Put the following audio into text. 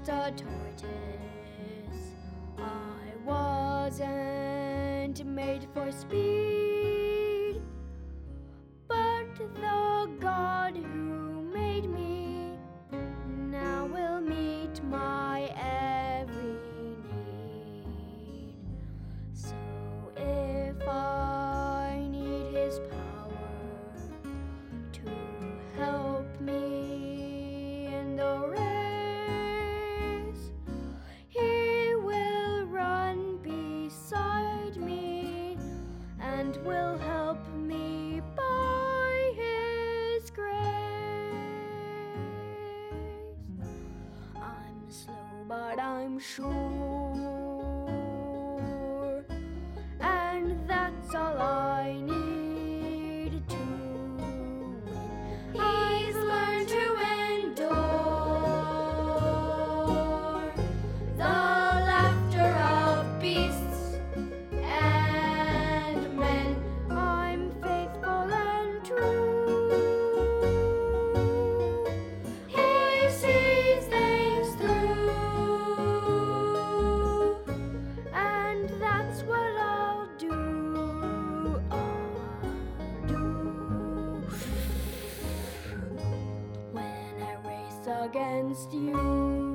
just a tortoise. I wasn't made for speed, but the God who made me now will meet my every need. So if I need His power to help me in the race, He will run beside me and will help me by His grace. I'm slow, but I'm sure, and that's all I need to win. He's learned to endure the laughter of beasts and men. I'm faithful and true. He sees things through, and that's what I'll do. When I race against you.